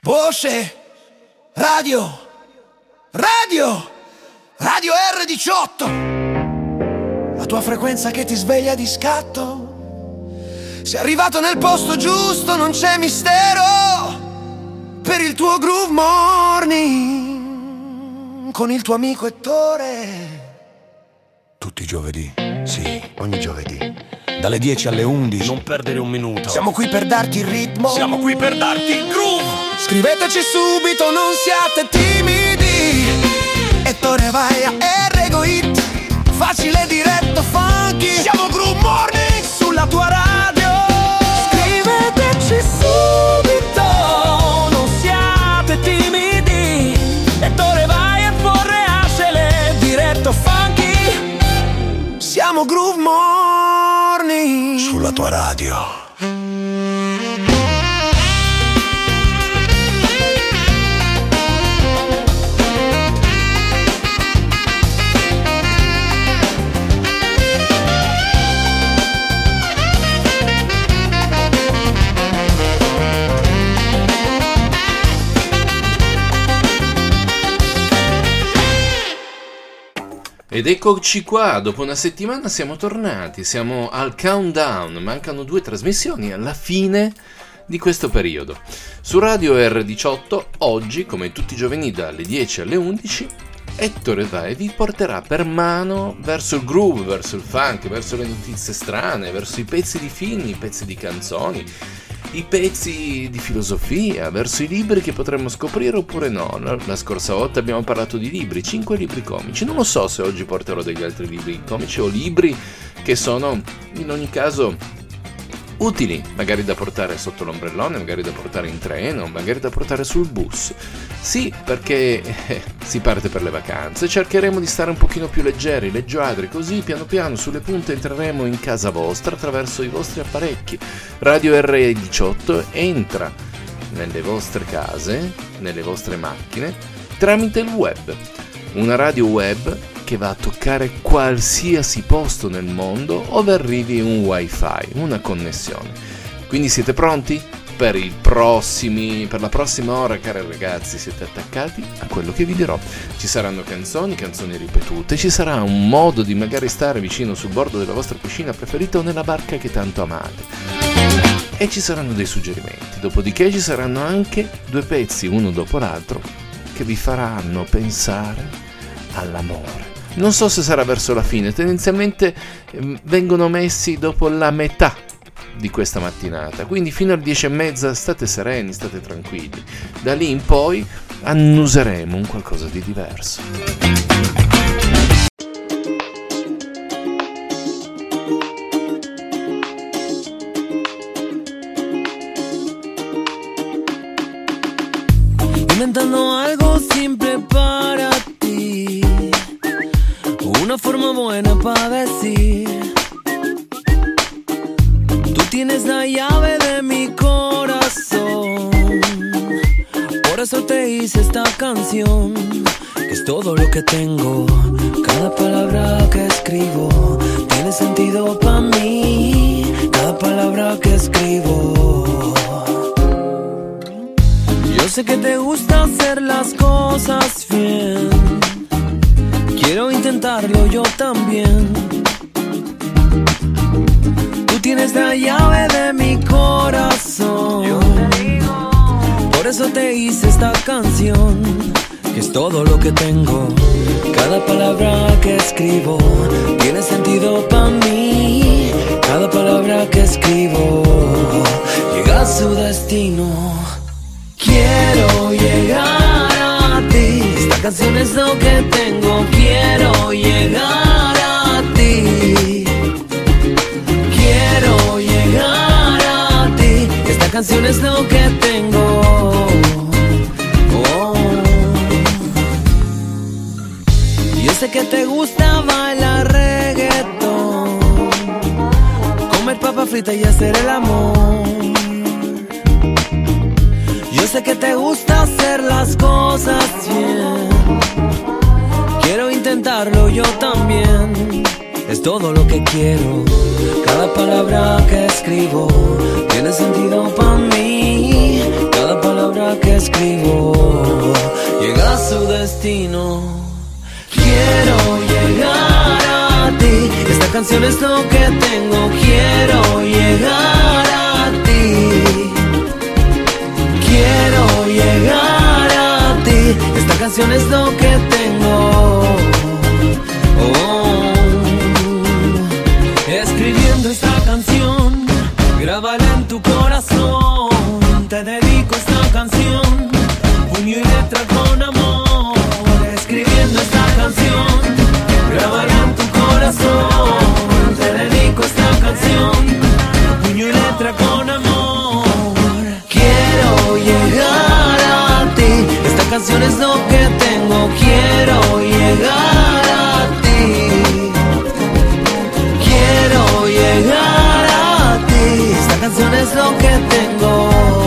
Voce Radio R18, la tua frequenza che ti sveglia di scatto. Sei arrivato nel posto giusto, non c'è mistero, per il tuo Groove Morning con il tuo amico Ettore. Tutti i giovedì, sì, ogni giovedì, dalle 10 alle 11. Non perdere un minuto. Siamo qui per darti il ritmo, siamo qui per darti il groove. Scriveteci subito, non siate timidi. Ettore vai a Errego Hit, facile, diretto, funky. Siamo Groove Morning sulla tua radio. Scriveteci subito, non siate timidi. Ettore vai a Forreascele, diretto, funky. Siamo Groove Morning sulla tua radio. Ed eccoci qua, dopo una settimana siamo tornati, siamo al countdown, mancano 2 trasmissioni alla fine di questo periodo. Su Radio R18, oggi, come tutti i giovedì dalle 10 alle 11, Ettore Vai vi porterà per mano verso il groove, verso il funk, verso le notizie strane, verso i pezzi di film, i pezzi di canzoni, i pezzi di filosofia, verso i libri che potremmo scoprire oppure no. La scorsa volta abbiamo parlato di libri, 5 libri comici. Non lo so se oggi porterò degli altri libri comici o libri che sono in ogni caso utili, magari da portare sotto l'ombrellone, magari da portare in treno, magari da portare sul bus. Sì, perché si parte per le vacanze, cercheremo di stare un pochino più leggeri, leggiadri, così piano piano sulle punte entreremo in casa vostra attraverso i vostri apparecchi. Radio R18 entra nelle vostre case, nelle vostre macchine, tramite il web. Una radio web che va a toccare qualsiasi posto nel mondo ove arrivi un wifi, una connessione. Quindi siete pronti? Per la prossima ora, cari ragazzi, siete attaccati a quello che vi dirò. Ci saranno canzoni ripetute, ci sarà un modo di magari stare vicino sul bordo della vostra piscina preferita o nella barca che tanto amate. E ci saranno dei suggerimenti, dopodiché ci saranno anche 2 pezzi, uno dopo l'altro, che vi faranno pensare all'amore. Non so se sarà verso la fine, tendenzialmente vengono messi dopo la metà di questa mattinata, quindi fino alle 10:30 state sereni, state tranquilli. Da lì in poi annuseremo un qualcosa di diverso. Inventando algo simple para ti, una forma buena para decir: tú tienes la llave de mi corazón. Por eso te hice esta canción, que es todo lo que tengo. Cada palabra que escribo tiene sentido para mí. Cada palabra que escribo. Yo sé que te gusta hacer las cosas bien. Quiero intentarlo yo también. Tú tienes la llave de mi corazón. Yo te digo. Por eso te hice esta canción, que es todo lo que tengo. Cada palabra que escribo tiene sentido para mí. Cada palabra que escribo llega a su destino. Quiero llegar a ti. Esta canción es lo que tengo. Quiero llegar a ti. Quiero llegar a ti. Esta canción es lo que tengo. Oh. Yo sé que te gusta bailar reggaetón, comer papa frita y hacer el amor. Yo sé que te gusta hacer las cosas bien. Quiero intentarlo yo también. Es todo lo que quiero. Cada palabra que escribo tiene sentido para mí. Cada palabra palabra que escribo llega a su destino. Quiero llegar a ti, esta canción es lo que tengo. Quiero llegar a ti, quiero llegar a ti, esta canción es lo que tengo. Escribiendo esta canción, grábala en tu corazón. Te dedico esta canción, puño y letra con amor. Escribiendo esta canción, grábala en tu corazón. Te dedico esta canción, puño y letra con amor. Quiero llegar a ti, esta canción es lo que tengo. Quiero llegar a ti, quiero llegar a ti, esta canción es lo que tengo.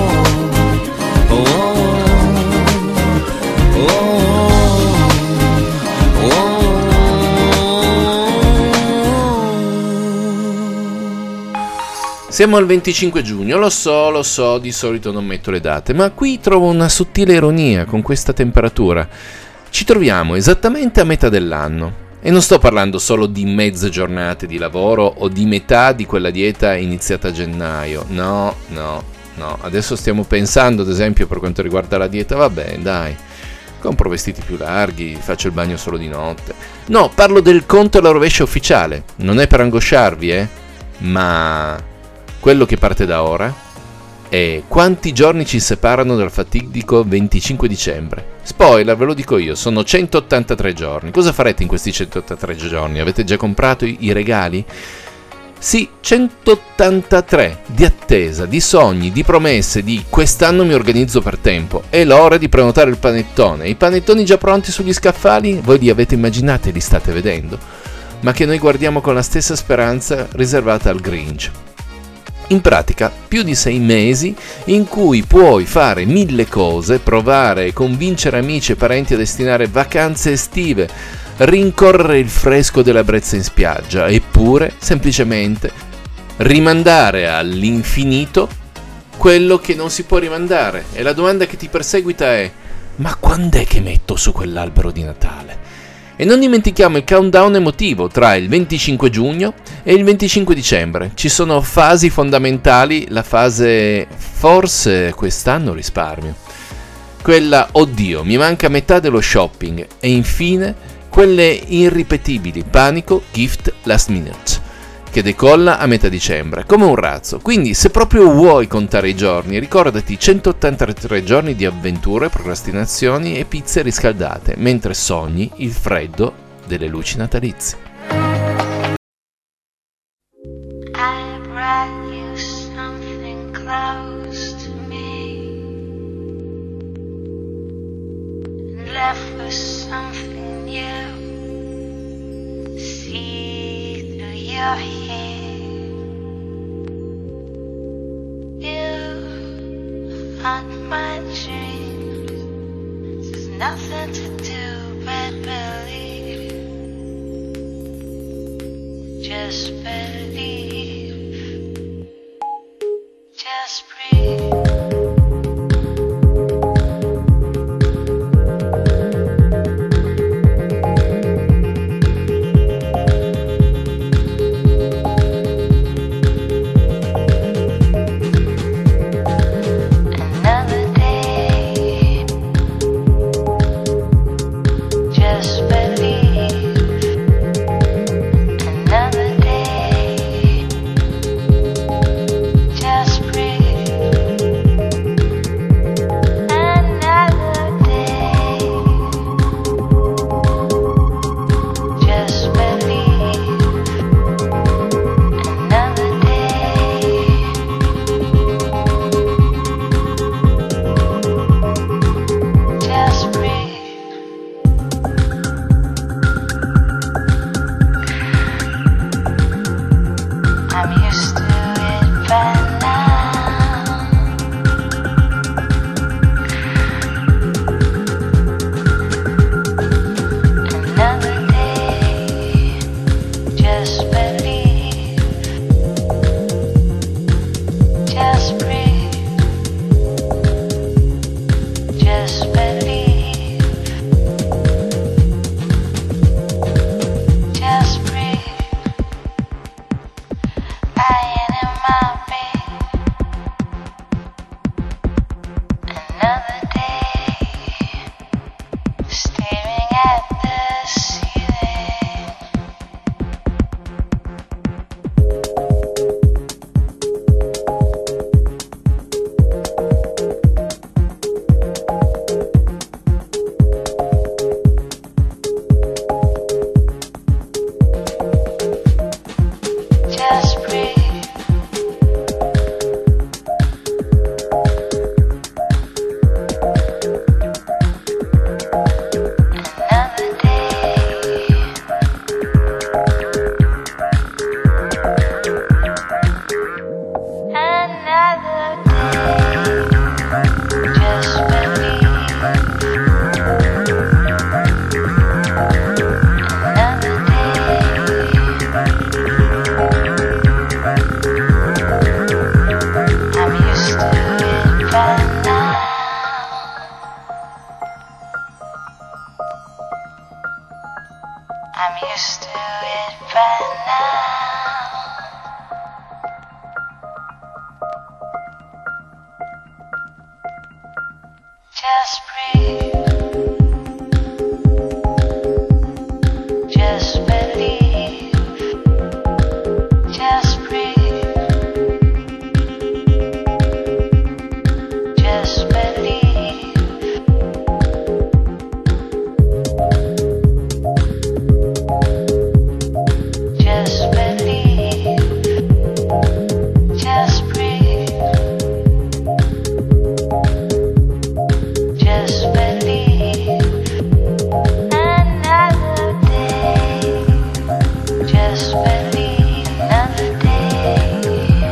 Siamo al 25 giugno, lo so, di solito non metto le date, ma qui trovo una sottile ironia con questa temperatura. Ci troviamo esattamente a metà dell'anno. E non sto parlando solo di mezze giornate di lavoro o di metà di quella dieta iniziata a gennaio. No. Adesso stiamo pensando, ad esempio, per quanto riguarda la dieta, vabbè, dai, compro vestiti più larghi, faccio il bagno solo di notte. No, parlo del conto alla rovescia ufficiale. Non è per angosciarvi, ma quello che parte da ora è quanti giorni ci separano dal fatidico 25 dicembre. Spoiler, ve lo dico io, sono 183 giorni. Cosa farete in questi 183 giorni? Avete già comprato i regali? Sì, 183 di attesa, di sogni, di promesse, di quest'anno mi organizzo per tempo. È l'ora di prenotare il panettone. I panettoni già pronti sugli scaffali? Voi li avete immaginati e li state vedendo? Ma che noi guardiamo con la stessa speranza riservata al Grinch. In pratica, più di 6 mesi in cui puoi fare 1000 cose, provare e convincere amici e parenti a destinare vacanze estive, rincorrere il fresco della brezza in spiaggia, eppure, semplicemente, rimandare all'infinito quello che non si può rimandare. E la domanda che ti perseguita è: ma quando è che metto su quell'albero di Natale? E non dimentichiamo il countdown emotivo tra il 25 giugno e il 25 dicembre. Ci sono fasi fondamentali, la fase forse quest'anno risparmio, quella oddio mi manca metà dello shopping e infine quelle irripetibili panico gift last minute che decolla a metà dicembre come un razzo. Quindi se proprio vuoi contare i giorni, ricordati 183 giorni di avventure, procrastinazioni e pizze riscaldate mentre sogni il freddo delle luci natalizie. I brought you something close to me, left with something new. See through your hair, you haunt my dreams. There's nothing to do but believe. Just believe. Just breathe. Just believe. Another day. Just believe. Just breathe. Lying in my bed. Another day. Staring at the ceiling. Just breathe. Another day. Another day. Just believe. Another day. I'm used to it by now. I'm used to it by now. Just breathe. Just believe. Just breathe. Just believe. Just believe. Just breathe. Just believe. Another day. Just believe. Another day.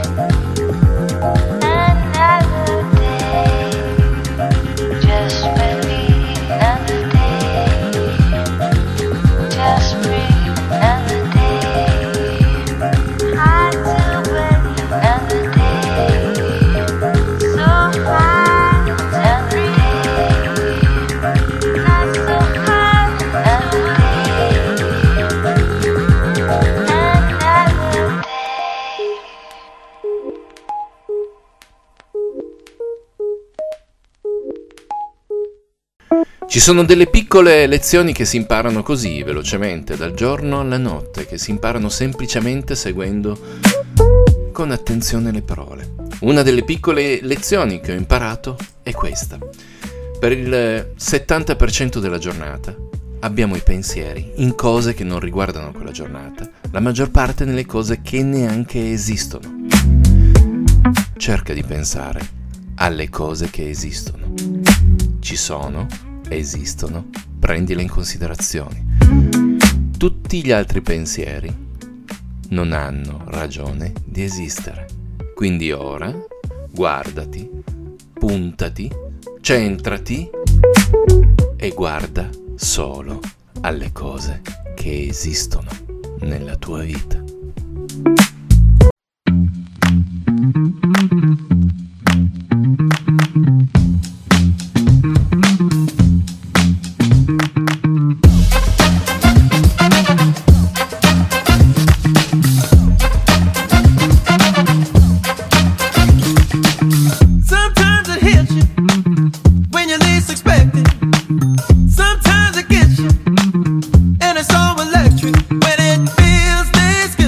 Another day. Just believe. Another day. Just breathe. Another day. I do believe. Another day. So high. Another day. Not so high. Another day. Another day. Ci sono delle piccole lezioni che si imparano così, velocemente, dal giorno alla notte, che si imparano semplicemente seguendo con attenzione le parole. Una delle piccole lezioni che ho imparato è questa. Per il 70% della giornata abbiamo i pensieri in cose che non riguardano quella giornata, la maggior parte nelle cose che neanche esistono. Cerca di pensare alle cose che esistono. Ci sono, esistono, prendile in considerazione. Tutti gli altri pensieri non hanno ragione di esistere. Quindi ora guardati, puntati, centrati e guarda solo alle cose che esistono nella tua vita. Sometimes it hits you when you least expect it. Sometimes it gets you, and it's so electric when it feels this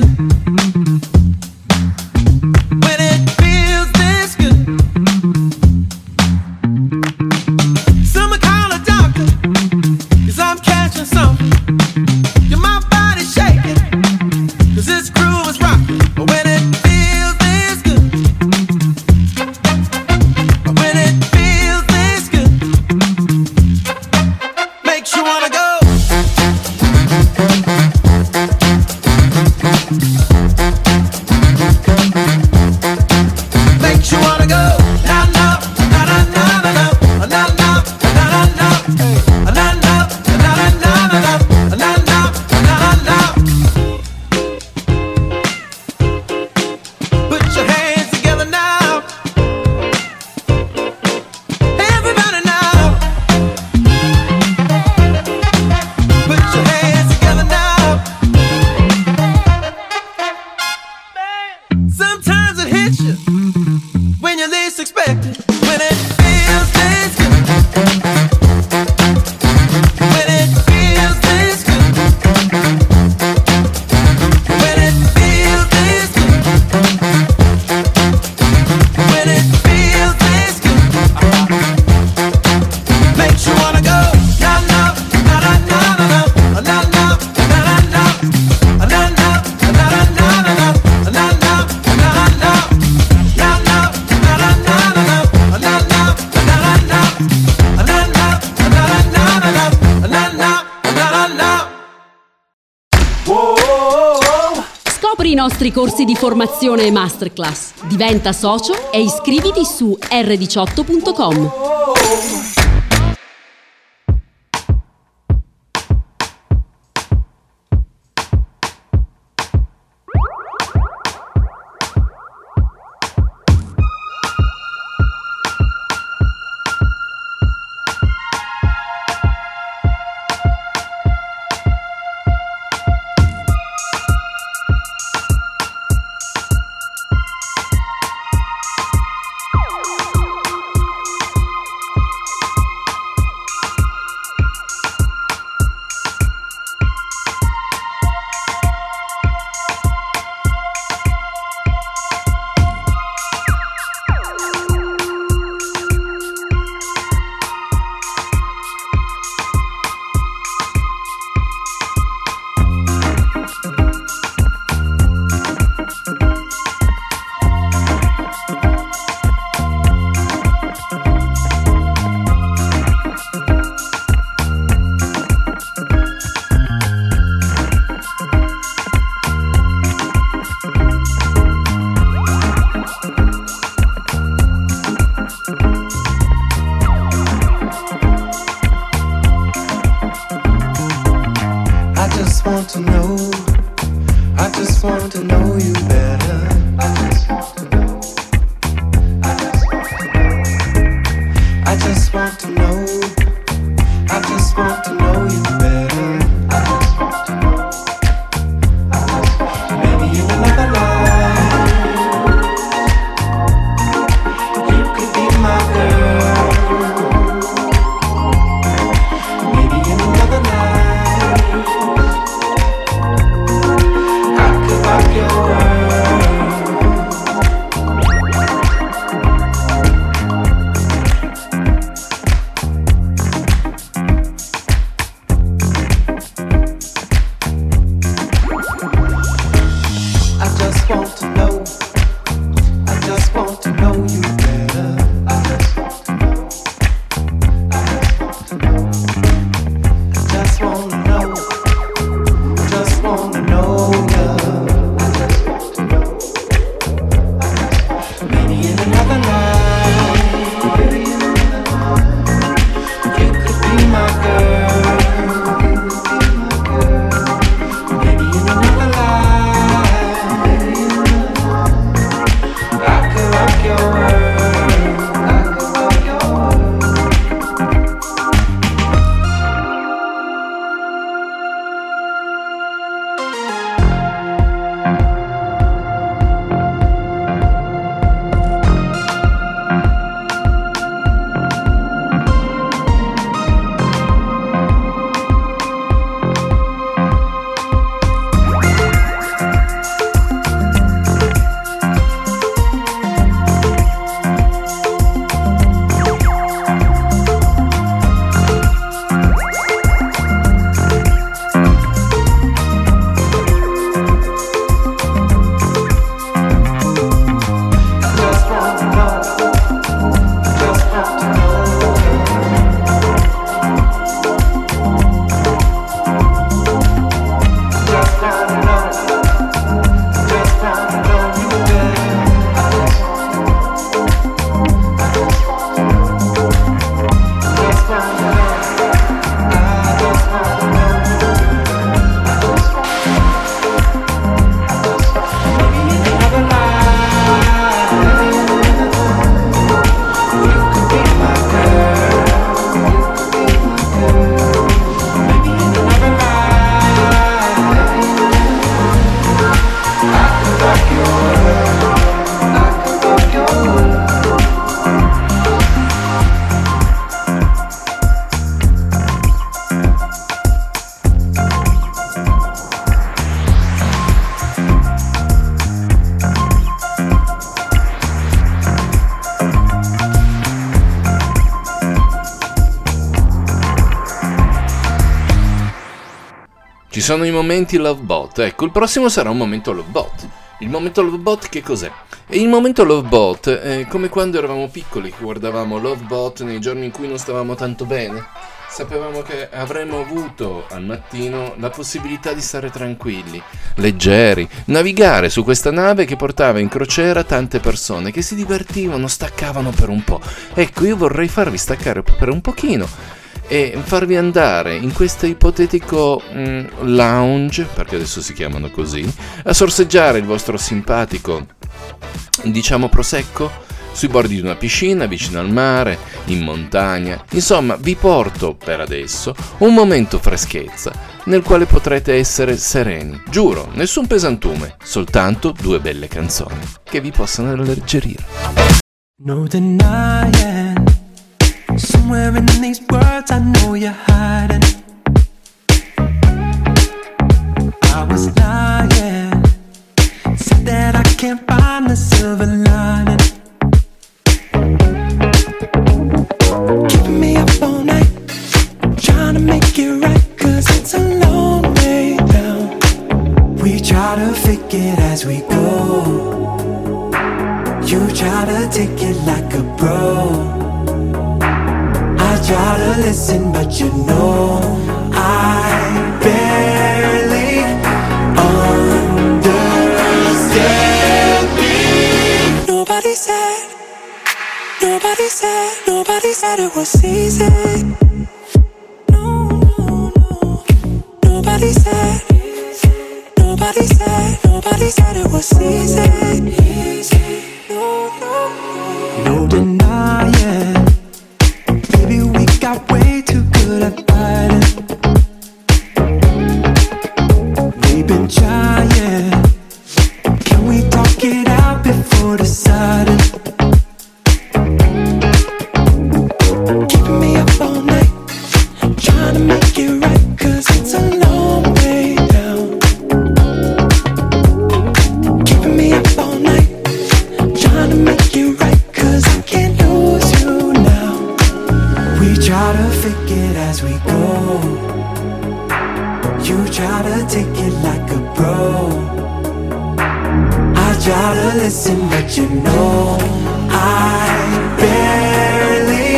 i nostri corsi di formazione e masterclass. Diventa socio e iscriviti su r18.com. Ci sono i momenti Lovebot. Ecco, il prossimo sarà un momento Lovebot. Il momento Lovebot che cos'è? E il momento Lovebot è come quando eravamo piccoli che guardavamo Lovebot nei giorni in cui non stavamo tanto bene. Sapevamo che avremmo avuto al mattino la possibilità di stare tranquilli, leggeri, navigare su questa nave che portava in crociera tante persone che si divertivano, staccavano per un po'. Ecco, io vorrei farvi staccare per un pochino e farvi andare in questo ipotetico lounge, perché adesso si chiamano così, a sorseggiare il vostro simpatico, diciamo, prosecco sui bordi di una piscina, vicino al mare, in montagna. Insomma, vi porto per adesso un momento freschezza nel quale potrete essere sereni. Giuro, nessun pesantume, soltanto 2 belle canzoni che vi possano alleggerire. No denying, somewhere in these words I know you're hiding. I was lying, said that I can't find the silver lining. Keeping me up all night, trying to make it right, 'cause it's a long way down. We try to fake it as we go. You try to take it like a pro. I try to listen, but you know I barely understand me. Nobody said it was easy. No, no, no. Nobody said it was easy. No, no, no denying. Baby, we got way too good at fighting. We've been trying. Can we talk it out before deciding? Keeping me up all night, trying to make it right, 'cause it's a long way down. Keeping me up all night, trying to make it right, 'cause I can't lose you now. We try to fake it as we go. You try to take it like a pro. I try to listen, but you know I barely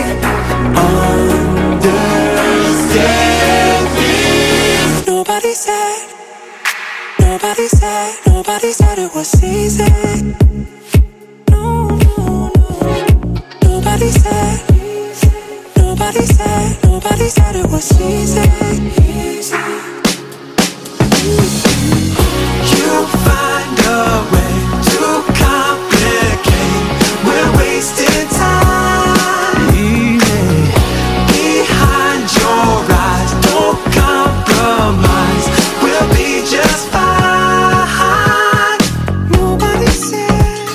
understand this. Nobody said it was easy. No, no, no. Nobody said it was easy. You find a way to complicate. We're wasting time. Behind your eyes, don't compromise. We'll be just fine. Nobody said.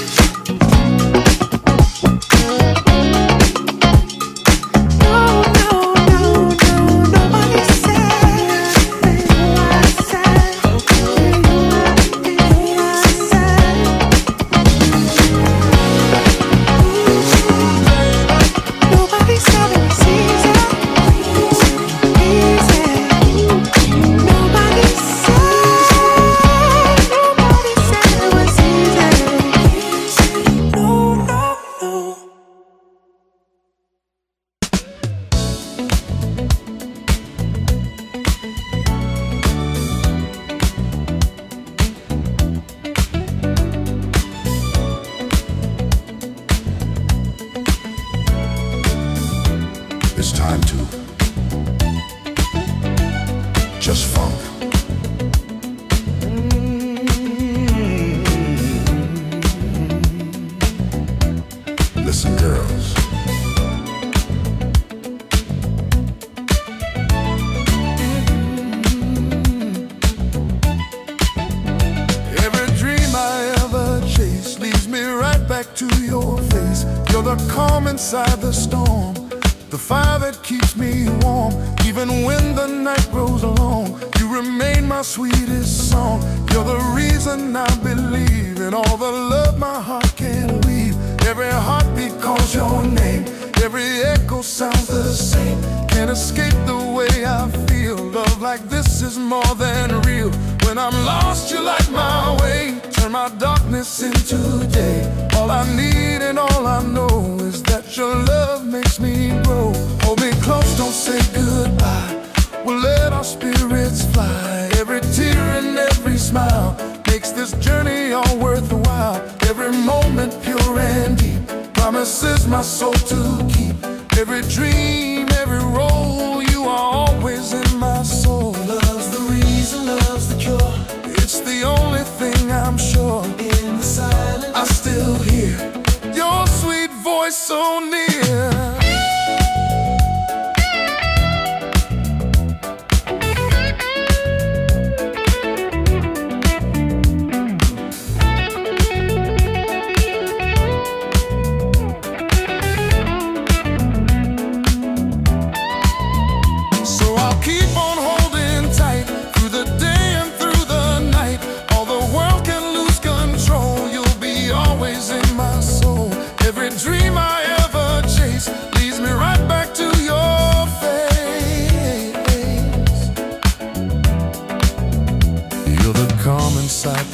No, no, no, no. Nobody said. I said. Nobody said it was easy. Nobody said it was easy. No, no, no. It's time to just funk. Listen, girls. Every dream I ever chased leads me right back to your face. You're the calm inside the storm, the fire that keeps me warm. Even when the night grows long, you remain my sweetest song. You're the reason I believe in all the love my heart can weave. Every heartbeat calls your name, every echo sounds the same. Can't escape the way I feel. Love like this is more than real. When I'm lost, you light my way, turn my darkness into day. All I need and all I know is that your love makes me grow. Hold me close, don't say goodbye.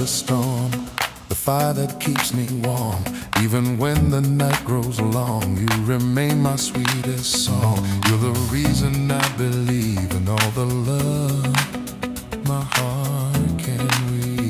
storm, the fire that keeps me warm. Even when the night grows long, you remain my sweetest song. You're the reason I believe in all the love my heart can read.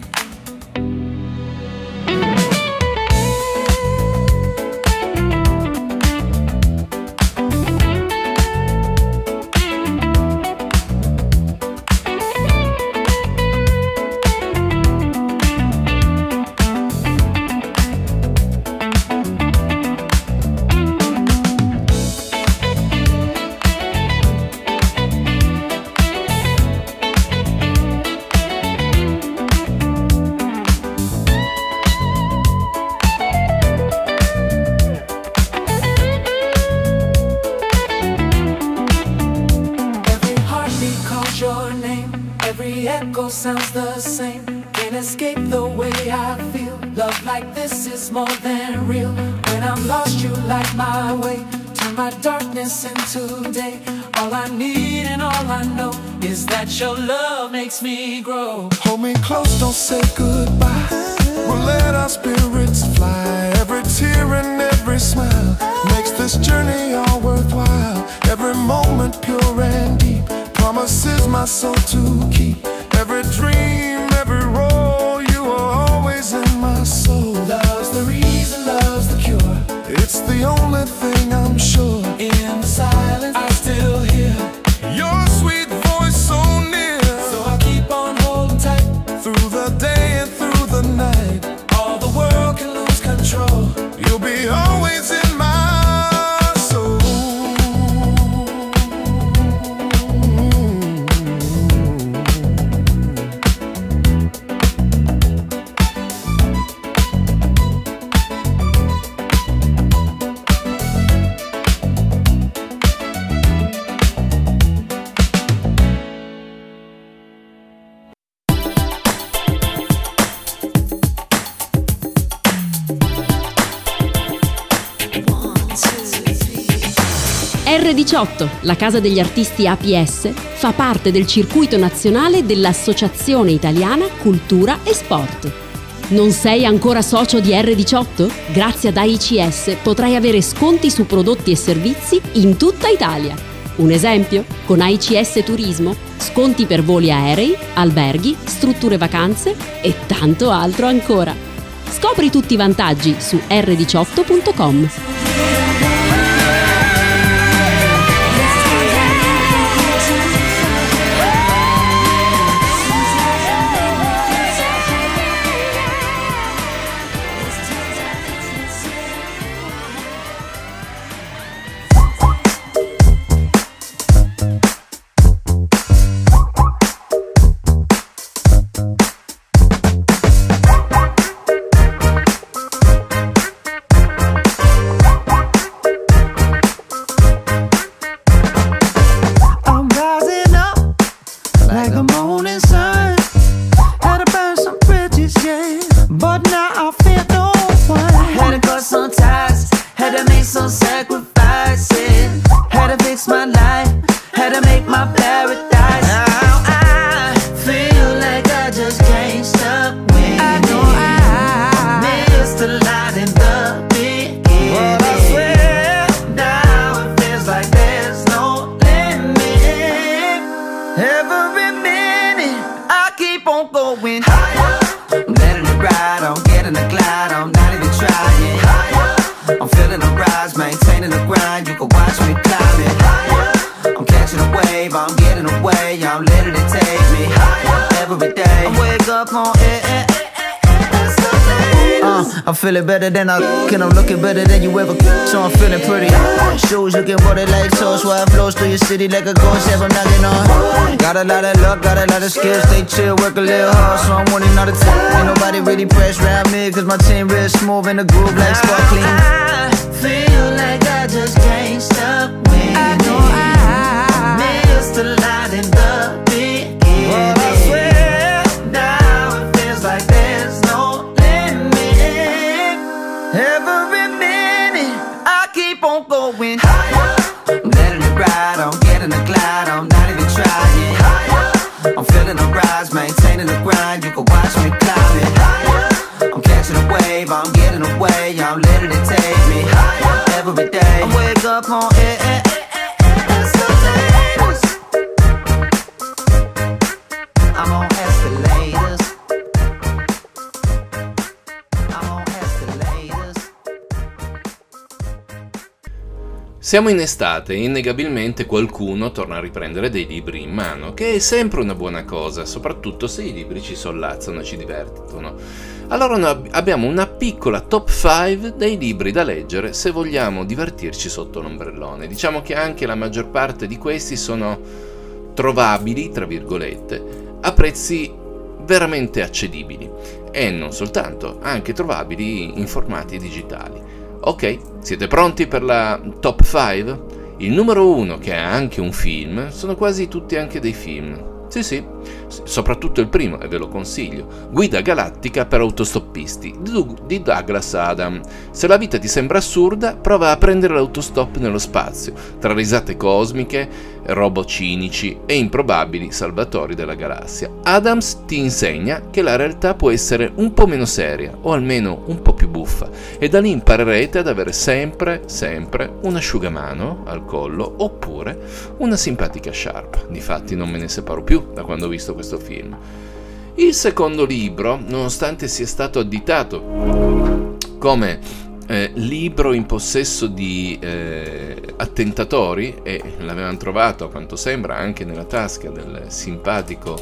Sounds the same, can't escape the way I feel. Love like this is more than real. When I'm lost, you light my way, turn my darkness into day. All I need and all I know is that your love makes me grow. Hold me close, don't say goodbye. We'll let our spirits fly. Every tear and every smile makes this journey all worthwhile. Every moment pure and deep, promises my soul to keep. Every dream, every role, you are always in my soul. Love's the reason, love's the cure. It's the only thing I'm sure. In the silence, I still hear your sweet voice so near. So I keep on holding tight through the day and through the night. All the world can lose control. You'll be always in my soul. R18, la casa degli artisti APS, fa parte del circuito nazionale dell'Associazione Italiana Cultura e Sport. Non sei ancora socio di R18? Grazie ad AICS potrai avere sconti su prodotti e servizi in tutta Italia. Un esempio? Con AICS Turismo, sconti per voli aerei, alberghi, strutture vacanze e tanto altro ancora. Scopri tutti i vantaggi su r18.com. I'm feeling better than I can, I'm looking better than you ever could, so I'm feeling pretty. Shoes looking water like toast, while it flows through your city like a ghost, ever knocking on. Got a lot of luck, got a lot of skills, stay chill, work a little hard, so I'm winning all the time. Ain't nobody really pressed around me, cause my team real smooth in the groove like sparkling. I feel like I just can't stop winning. I know I missed the light in the beginning. Well, I swear now it feels like there's no limit. every minute I keep on going higher. I'm letting it ride, I'm getting a glide, I'm not even trying. Higher. I'm feeling the rise, maintaining the grind, you can watch me climb. wave, I'm getting away, I'm letting it take me higher every day. I wake up on escalators. I'm on escalators. I'm on escalators. Siamo in estate e innegabilmente qualcuno torna a riprendere dei libri in mano, che è sempre una buona cosa, soprattutto se i libri ci sollazzano e ci divertono. Allora noi abbiamo una piccola top 5 dei libri da leggere se vogliamo divertirci sotto l'ombrellone. Diciamo che anche la maggior parte di questi sono trovabili, tra virgolette, a prezzi veramente accedibili e non soltanto, anche trovabili in formati digitali. Ok, siete pronti per la top 5? Il numero 1, che è anche un film, sono quasi tutti anche dei film. Sì, soprattutto il primo, e ve lo consiglio. Guida galattica per autostoppisti, di Douglas Adams. Se la vita ti sembra assurda, prova a prendere l'autostop nello spazio, tra risate cosmiche, robot cinici e improbabili salvatori della galassia. Adams ti insegna che la realtà può essere un po' meno seria, o almeno un po' più buffa, e da lì imparerete ad avere sempre un asciugamano al collo, oppure una simpatica sciarpa. Difatti non me ne separo più da quando ho visto questo film. Il secondo libro, nonostante sia stato additato come libro in possesso di attentatori, e l'avevano trovato a quanto sembra anche nella tasca del simpatico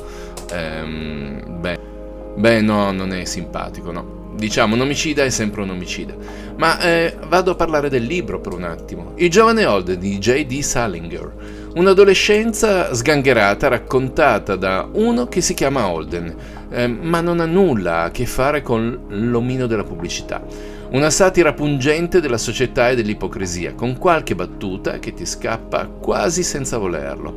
no, non è simpatico, no, diciamo un omicida è sempre un omicida, ma vado a parlare del libro per un attimo. Il giovane Holden di J.D. Salinger, un'adolescenza sgangherata raccontata da uno che si chiama Holden, ma non ha nulla a che fare con l'omino della pubblicità. Una satira pungente della società e dell'ipocrisia, con qualche battuta che ti scappa quasi senza volerlo.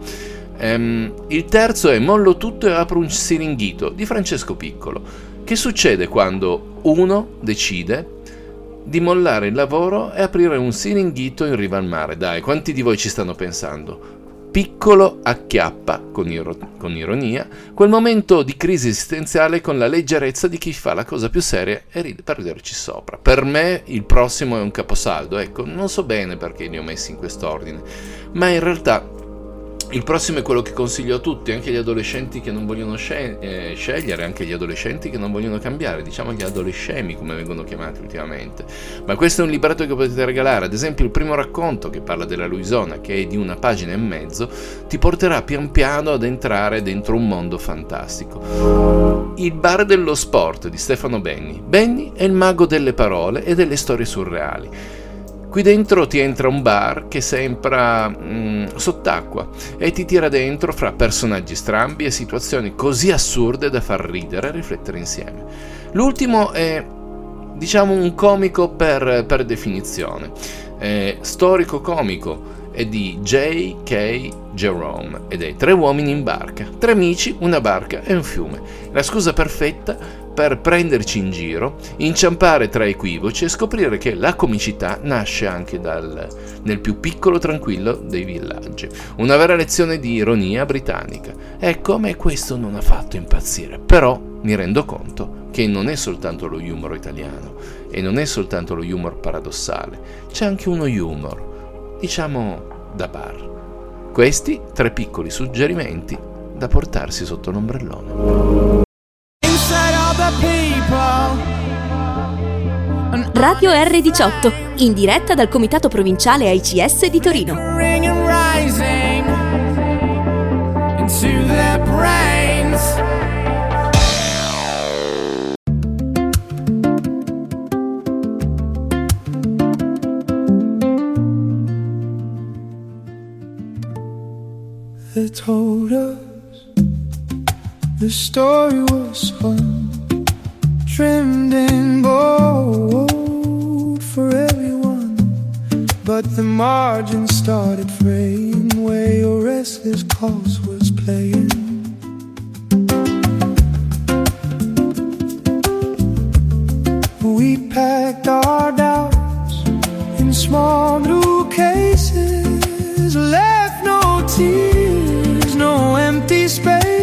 Il terzo è Mollo tutto e apro un siringhito di Francesco Piccolo. Che succede quando uno decide di mollare il lavoro e aprire un siringhito in riva al mare? Dai, quanti di voi ci stanno pensando? Piccolo acchiappa, con ironia, quel momento di crisi esistenziale con la leggerezza di chi fa la cosa più seria e ride per riderci sopra. Per me il prossimo è un caposaldo, ecco, non so bene perché li ho messi in quest'ordine, ma in realtà il prossimo è quello che consiglio a tutti, anche gli adolescenti che non vogliono scegliere, anche gli adolescenti che non vogliono cambiare, diciamo gli adolescemi come vengono chiamati ultimamente. Ma questo è un libretto che potete regalare. Ad esempio il primo racconto, che parla della Louisiana, che è di 1 pagina e mezzo, ti porterà pian piano ad entrare dentro un mondo fantastico. Il bar dello sport di Stefano Benni. Benni è il mago delle parole e delle storie surreali. Qui dentro ti entra un bar che sembra sott'acqua e ti tira dentro fra personaggi strambi e situazioni così assurde da far ridere e riflettere insieme. L'ultimo è, diciamo, un comico per definizione. Storico comico è di J.K. Jerome ed è 3 uomini in barca, 3 amici, una barca e un fiume. La scusa perfetta per prenderci in giro, inciampare tra equivoci e scoprire che la comicità nasce anche nel più piccolo tranquillo dei villaggi. Una vera lezione di ironia britannica. Ecco, a me questo non ha fatto impazzire, però mi rendo conto che non è soltanto lo humor italiano e non è soltanto lo humor paradossale, c'è anche uno humor, diciamo, da bar. Questi 3 piccoli suggerimenti da portarsi sotto l'ombrellone. Radio R18, in diretta dal Comitato Provinciale AICS di Torino. They told us the story was fun, trimmed in gold for everyone, but the margin started fraying where your restless cause was playing. We packed our doubts in small blue cases, left no tears, no empty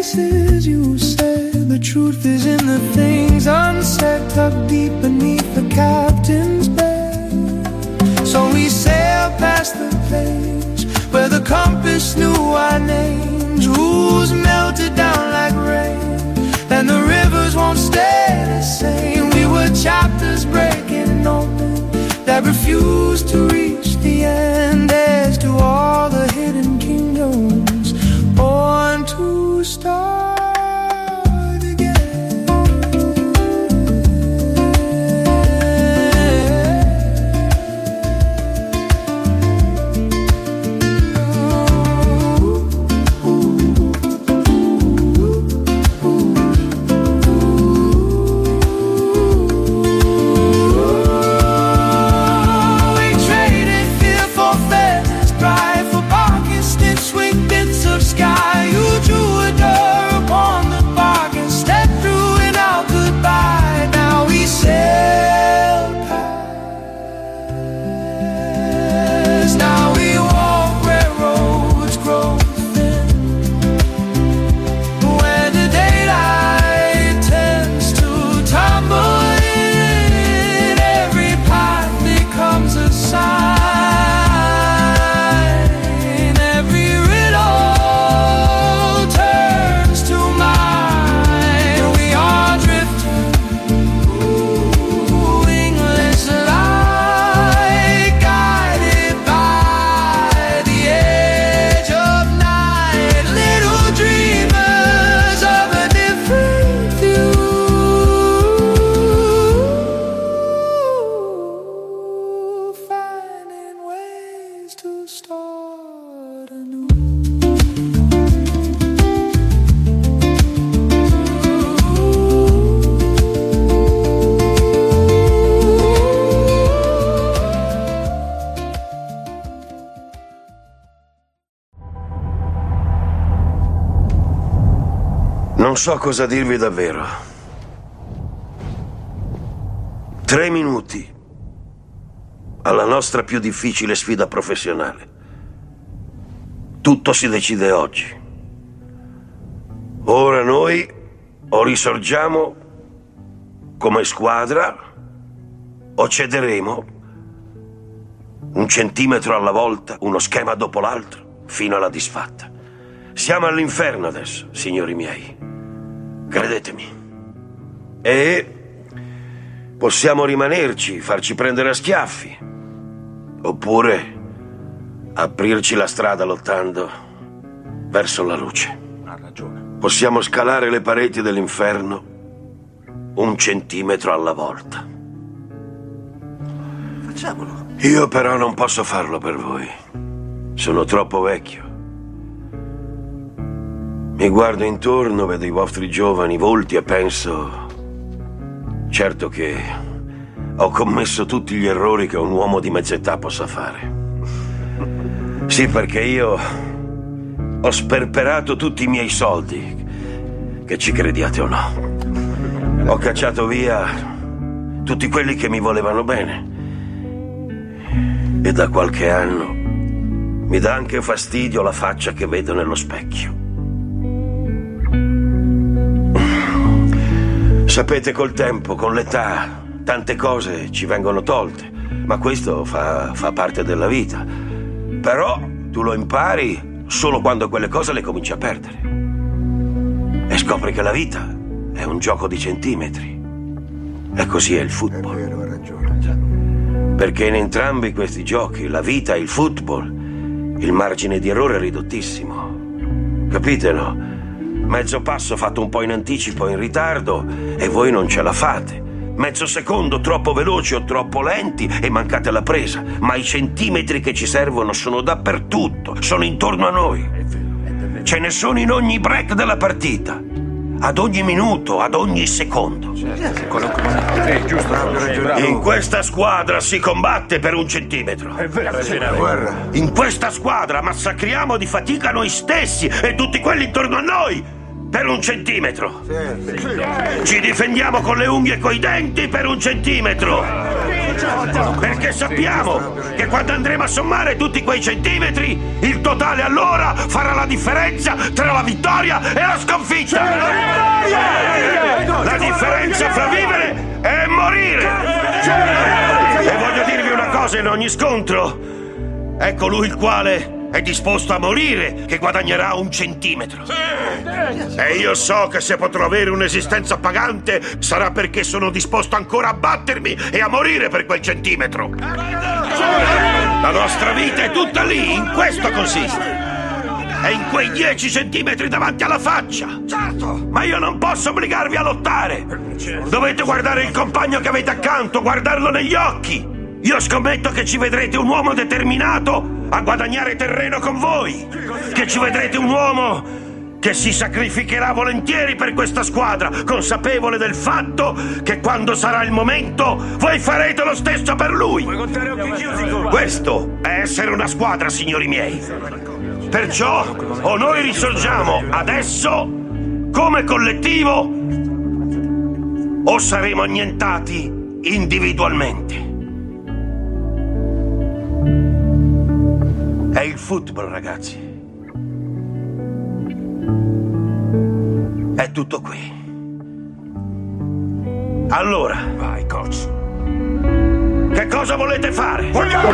spaces. You said the truth is in the things unsaid, tucked deep beneath the captain's bed. So we sailed past the place where the compass knew our names, rules melted down like rain, and the rivers won't stay the same. We were chapters breaking open that refused to reach the end. As to all the hidden kingdoms born to start again. We traded fear for feathers, pride for bargains, stitch swing bits of sky. You drew a door upon the bargain, stepped through and out goodbye. Now we sail past. Now we walk where roads grow thin, where the daylight tends to tumble in. Every path becomes a sign, every riddle turns to mine. We are drifting, wingless like, guided by the edge of night. Little dreamers of a different view, finding ways to start anew. Non so cosa dirvi davvero. 3 minuti alla nostra più difficile sfida professionale. Tutto si decide oggi. Ora noi o risorgiamo come squadra o cederemo 1 centimetro alla volta, uno schema dopo l'altro, fino alla disfatta. Siamo all'inferno adesso, signori miei. Credetemi. E possiamo rimanerci, farci prendere a schiaffi, oppure aprirci la strada lottando verso la luce. Ha ragione. Possiamo scalare le pareti dell'inferno 1 centimetro alla volta. Facciamolo. Io però non posso farlo per voi. Sono troppo vecchio. Mi guardo intorno, vedo i vostri giovani volti e penso: certo che ho commesso tutti gli errori che un uomo di mezz'età possa fare. Sì, perché io ho sperperato tutti i miei soldi, che ci crediate o no. Ho cacciato via tutti quelli che mi volevano bene. E da qualche anno mi dà anche fastidio la faccia che vedo nello specchio. Sapete, col tempo, con l'età, tante cose ci vengono tolte, ma questo fa parte della vita. Però tu lo impari solo quando quelle cose le cominci a perdere. E scopri che la vita è un gioco di centimetri. E così è il football. È vero, ha ragione. Perché in entrambi questi giochi, la vita e il football, il margine di errore è ridottissimo. Capite, no? Mezzo passo fatto un po' in anticipo o in ritardo e voi non ce la fate. Mezzo secondo troppo veloci o troppo lenti e mancate la presa. Ma i centimetri che ci servono sono dappertutto, sono intorno a noi. Ce ne sono in ogni break della partita, ad ogni minuto, ad ogni secondo. Giusto, In questa squadra si combatte per 1 centimetro. È vero, è una guerra. In questa squadra massacriamo di fatica noi stessi e tutti quelli intorno a noi per 1 centimetro. Ci difendiamo con le unghie e coi denti per 1 centimetro. Perché sappiamo che quando andremo a sommare tutti quei centimetri, il totale allora farà la differenza tra la vittoria e la sconfitta. La differenza fra vivere è morire! E voglio dirvi una cosa in ogni scontro. È colui il quale è disposto a morire che guadagnerà 1 centimetro. E io so che se potrò avere un'esistenza pagante sarà perché sono disposto ancora a battermi e a morire per quel centimetro. La nostra vita è tutta lì, in questo consiste. È in quei 10 centimetri davanti alla faccia. Certo. Ma io non posso obbligarvi a lottare. Dovete guardare il compagno che avete accanto, guardarlo negli occhi. Io scommetto che ci vedrete un uomo determinato a guadagnare terreno con voi. Che ci vedrete un uomo che si sacrificherà volentieri per questa squadra, consapevole del fatto che quando sarà il momento voi farete lo stesso per lui. Questo è essere una squadra, signori miei. Perciò o noi risorgiamo adesso come collettivo o saremo annientati individualmente. È il football, ragazzi. È tutto qui. Allora, vai, coach. Che cosa volete fare?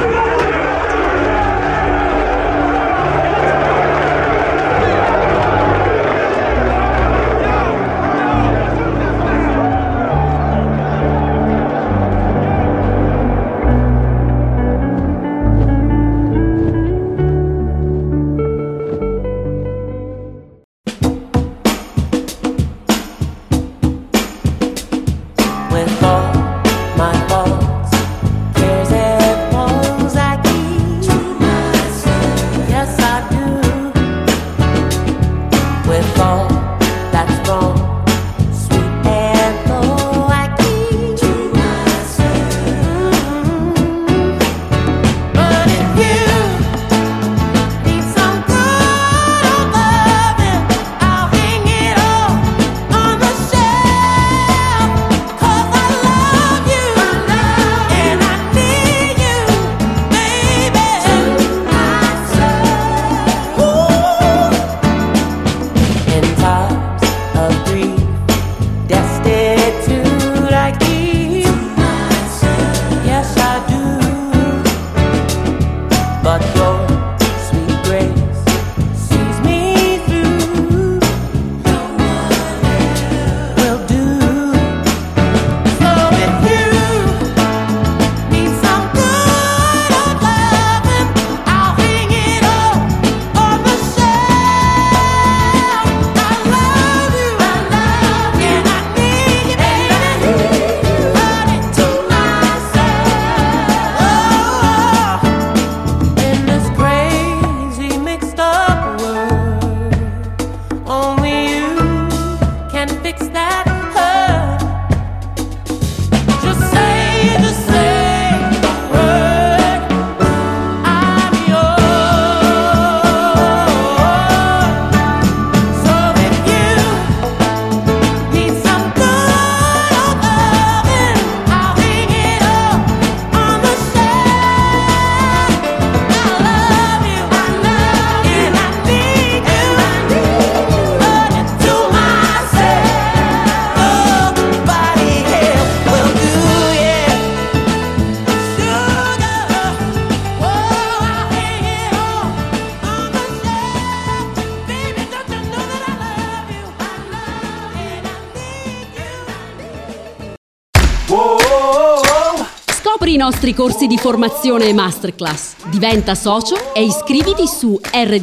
Scopri i nostri corsi di formazione e masterclass. Diventa socio e iscriviti su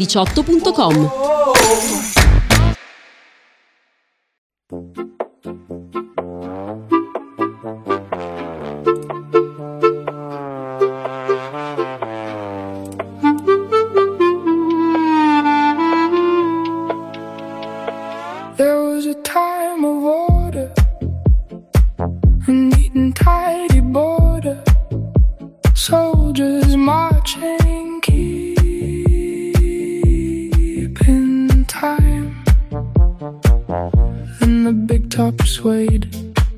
r18.com. There was a time of order, a neat and tidy border, soldiers marching, keeping time. Then the big top swayed,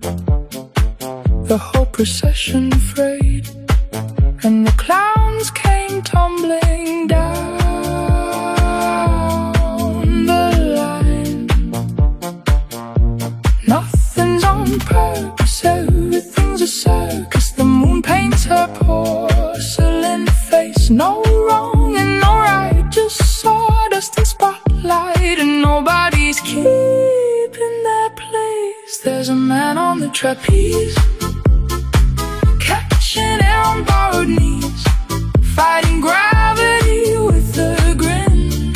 the whole procession frayed, and the clowns came tumbling down the line. Nothing's on purpose, everything's There's a man on the trapeze, catching air on borrowed knees, fighting gravity with a grin.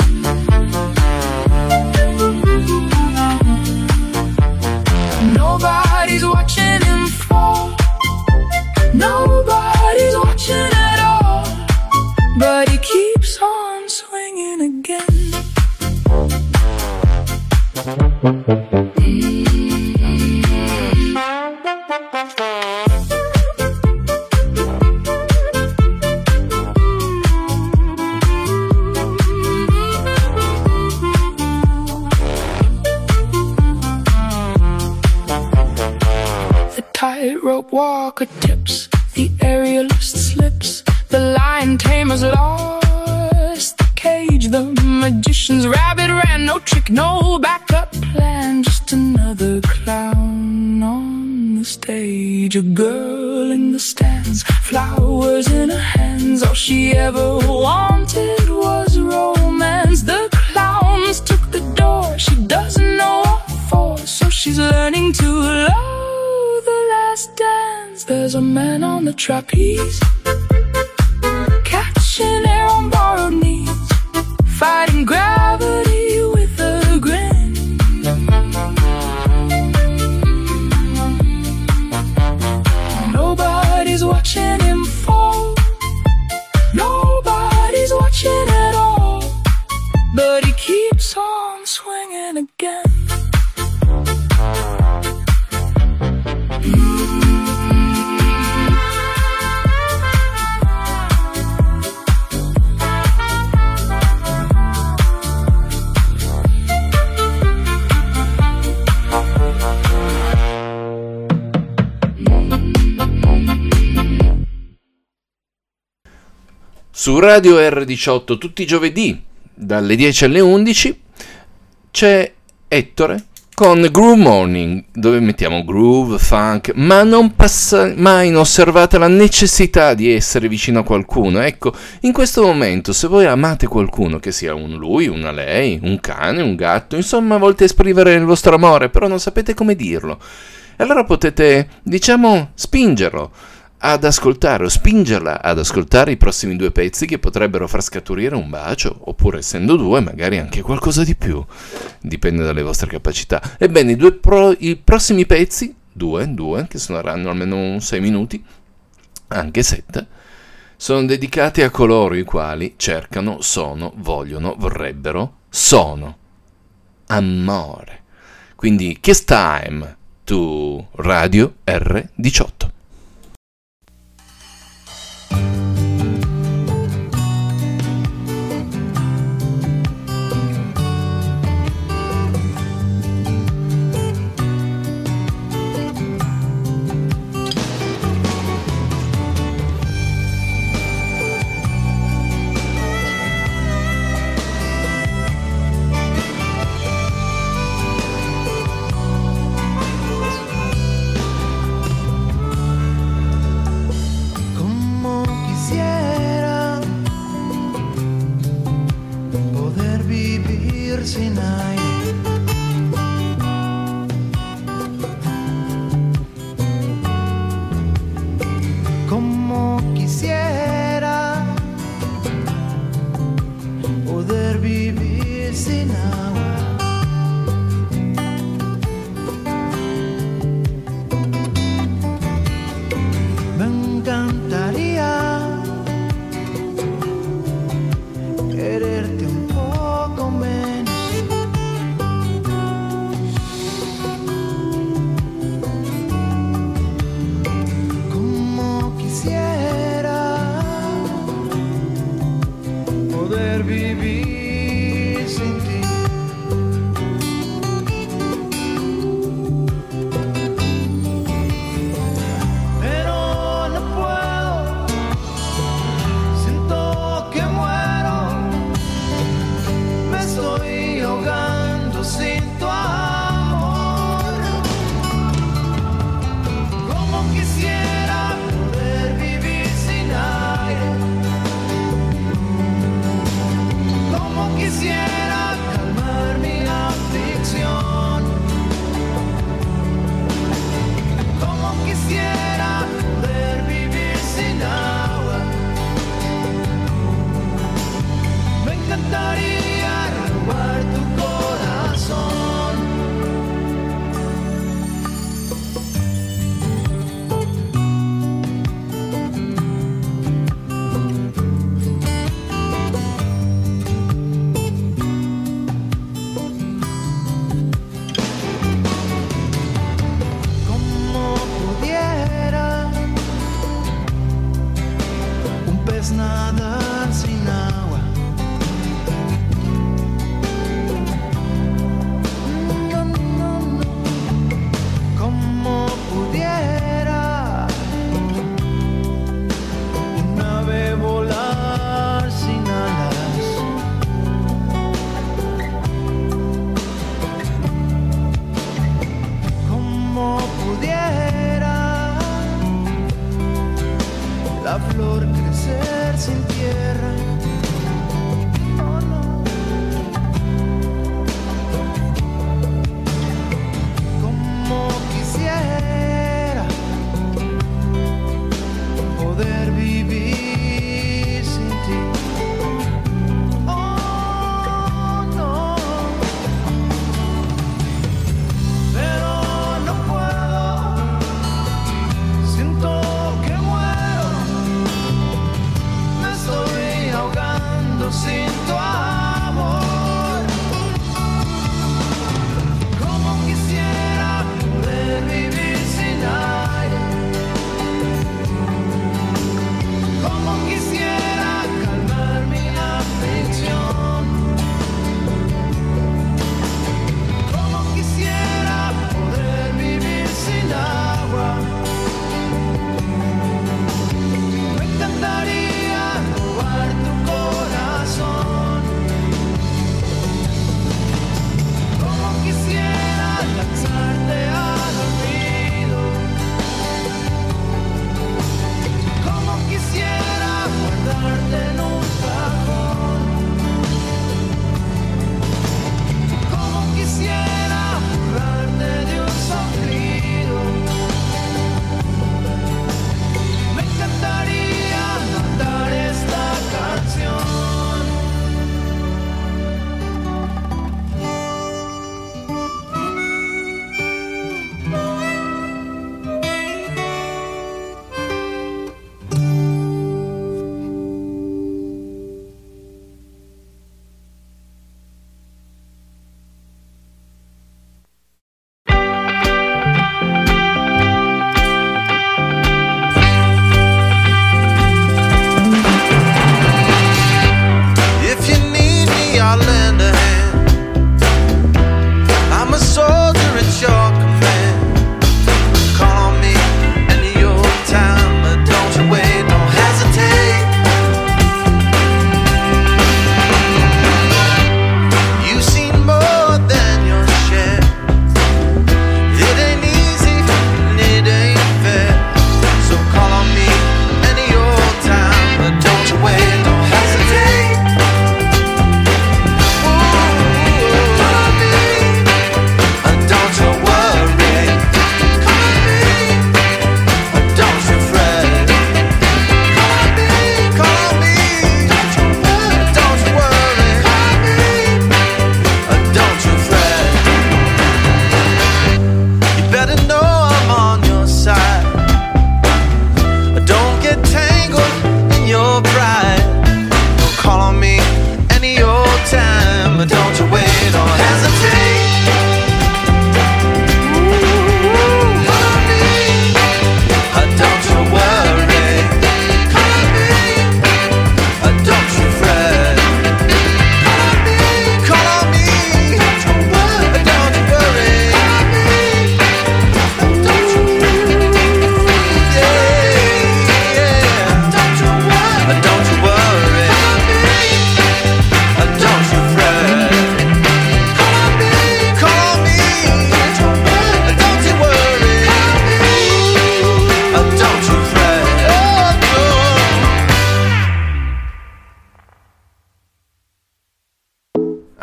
Nobody's watching him fall, nobody's watching at all, but he keeps on swinging again. The tightrope walker tips, the aerialist slips, the lion tamer's lost the cage, the magician's rabbit ran, no trick, no backup plan, just another clown on the stage. A girl in the stands, flowers in her hands, all she ever wanted was romance. The clowns took the door, she doesn't know what for, so she's learning to love the last dance. There's a man on the trapeze, catching air on borrowed knees, fighting gravity with a grin. Nobody's watching him fall, nobody's watching at all, but he keeps on swinging again. Su Radio R18 tutti i giovedì dalle 10 alle 11 c'è Ettore con Groove Morning, dove mettiamo groove, funk, ma non passa mai inosservata la necessità di essere vicino a qualcuno. Ecco, in questo momento, se voi amate qualcuno, che sia un lui, una lei, un cane, un gatto, insomma, volete esprimere il vostro amore, però non sapete come dirlo, allora potete, diciamo, spingerlo ad ascoltare o spingerla ad ascoltare i prossimi 2 pezzi che potrebbero far scaturire un bacio, oppure essendo 2 magari anche qualcosa di più, dipende dalle vostre capacità. Ebbene, i prossimi pezzi, 2 che saranno almeno 6 minuti, anche 7, sono dedicati a coloro i quali cercano, sono, vogliono, vorrebbero, sono amore. Quindi Kiss Time to Radio R18. sin aire. Como quisiera poder vivir sin agua. Me encantaría quererte un poco menos. Como quisiera poder vivir sin ti.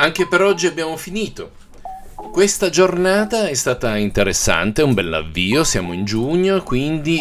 Anche per oggi abbiamo finito. Questa giornata è stata interessante, un bell'avvio, siamo in giugno, quindi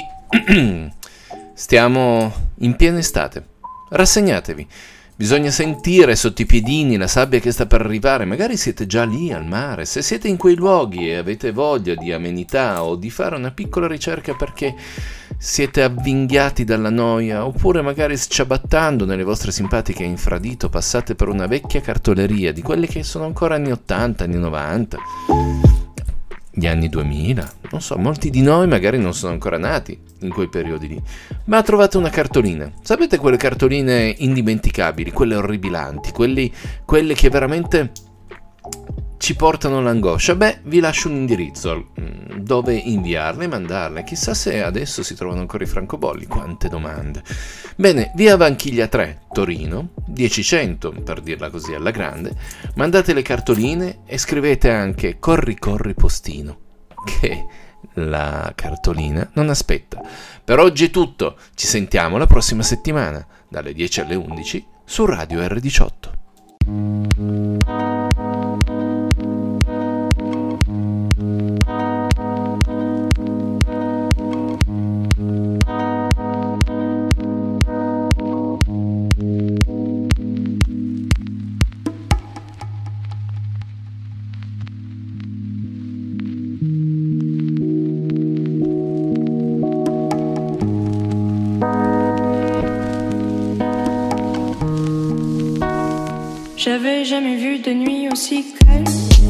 stiamo in piena estate. Rassegnatevi. Bisogna sentire sotto i piedini la sabbia che sta per arrivare, magari siete già lì al mare, se siete in quei luoghi e avete voglia di amenità o di fare una piccola ricerca perché siete avvinghiati dalla noia, oppure magari sciabattando nelle vostre simpatiche infradito passate per una vecchia cartoleria di quelle che sono ancora anni 80, anni 90, gli anni 2000, non so, molti di noi magari non sono ancora nati in quei periodi lì, ma trovate una cartolina, sapete quelle cartoline indimenticabili, quelle orribilanti, quelle che veramente ci portano l'angoscia? Beh, vi lascio un indirizzo dove inviarle e mandarle, chissà se adesso si trovano ancora i francobolli, quante domande. Bene, via Vanchiglia 3, Torino, 1000, per dirla così alla grande, mandate le cartoline e scrivete anche corri corri postino, che la cartolina non aspetta. Per oggi è tutto, ci sentiamo la prossima settimana, dalle 10 alle 11, su Radio R18. J'avais jamais vu de nuit aussi calme.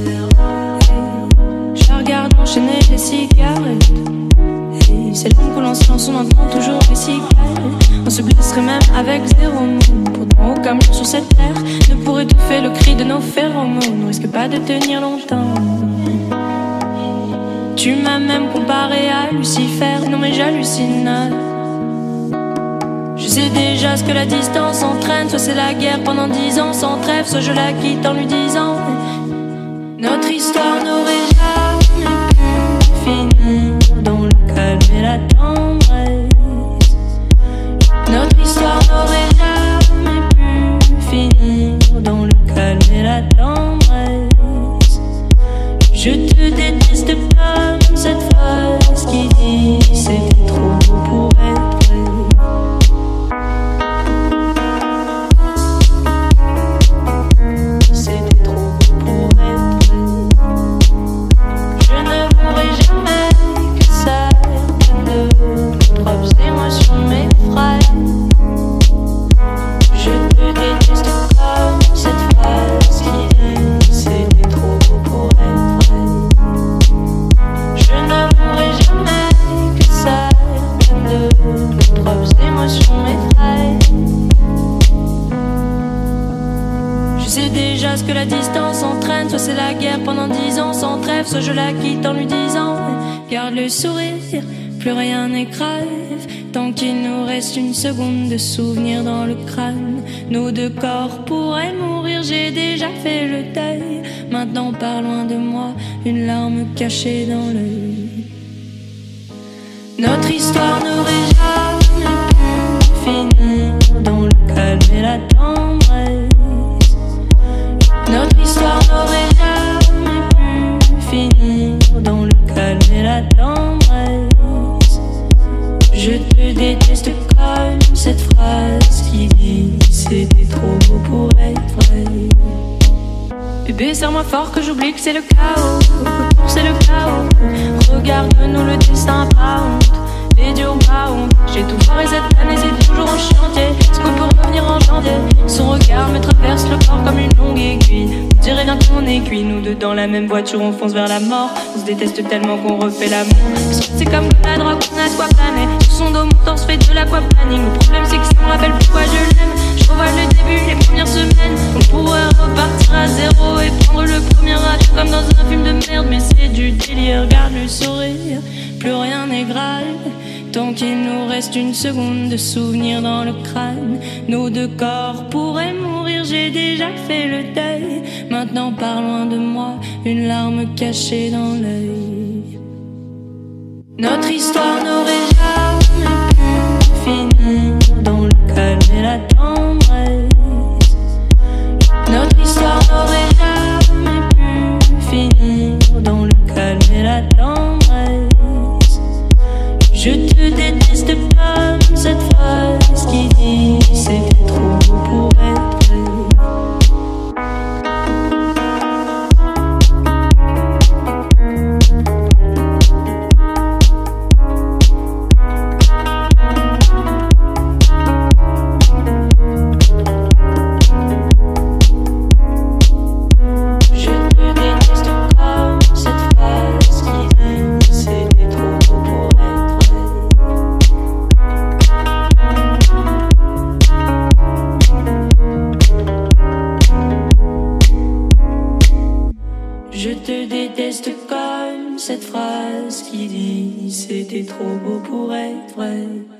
Je regarde enchaîner les cigarettes. C'est long que l'on silence, on entend toujours les cigales. On se blesserait même avec 0 mot. Pourtant aucun mur sur cette terre ne pourrait étouffer le cri de nos phéromones. On risque pas de tenir longtemps. Tu m'as même comparé à Lucifer. Non mais j'hallucine. Je sais déjà ce que la distance entraîne. Soit c'est la guerre pendant 10 ans sans trêve, soit je la quitte en lui disant notre histoire n'aurait jamais pu finir dans le calme et la tendresse. Notre histoire n'aurait jamais pu finir dans le calme et la tendresse. Je te déteste comme cette phrase qui dit c'était trop beau pour être vrai. Que la distance entraîne, soit c'est la guerre pendant 10 ans sans trêve, soit je la quitte en lui disant garde le sourire, plus rien n'est grave, tant qu'il nous reste une seconde de souvenir dans le crâne. Nos deux corps pourraient mourir, j'ai déjà fait le deuil. Maintenant pars loin de moi, une larme cachée dans l'œil. Notre histoire n'aurait jamais pu finir dans le calme et la tendresse. Notre histoire n'aurait jamais pu finir dans le calme et la tendresse. Je te déteste comme cette phrase qui dit c'était trop beau pour être vrai. Bébé, serre-moi fort que j'oublie que c'est le chaos. C'est le chaos. Regarde-nous, le destin pas honte. Les dieux ont pas honte. J'ai tout foiré cette année, c'est toujours en chantier. Est-ce qu'on peut revenir en janvier? Son regard me traverse le corps comme une longue aiguille. On dirait bien qu'on est cuit. Nous deux dans la même voiture, on fonce vers la mort. On se déteste tellement qu'on refait l'amour. Parce que c'est comme la drogue, on a quoi planer. Sur son dos, mon torse fait de l'aquaplaning. Le problème c'est que ça me rappelle pourquoi je l'aime. Je revois le début, les premières semaines. On pourrait repartir à zéro et prendre le premier avion comme dans un film de merde. Mais c'est du délire, regarde le sourire. Plus rien n'est grave, tant qu'il nous reste une seconde de souvenir dans le crâne. Nos deux corps pourraient mourir, j'ai déjà fait le deuil. Maintenant pars loin de moi, une larme cachée dans l'œil. Notre histoire n'aurait jamais pu finir dans le calme et la tendresse. Notre histoire n'aurait jamais te déteste comme cette phrase qui dit c'était trop beau pour être vrai.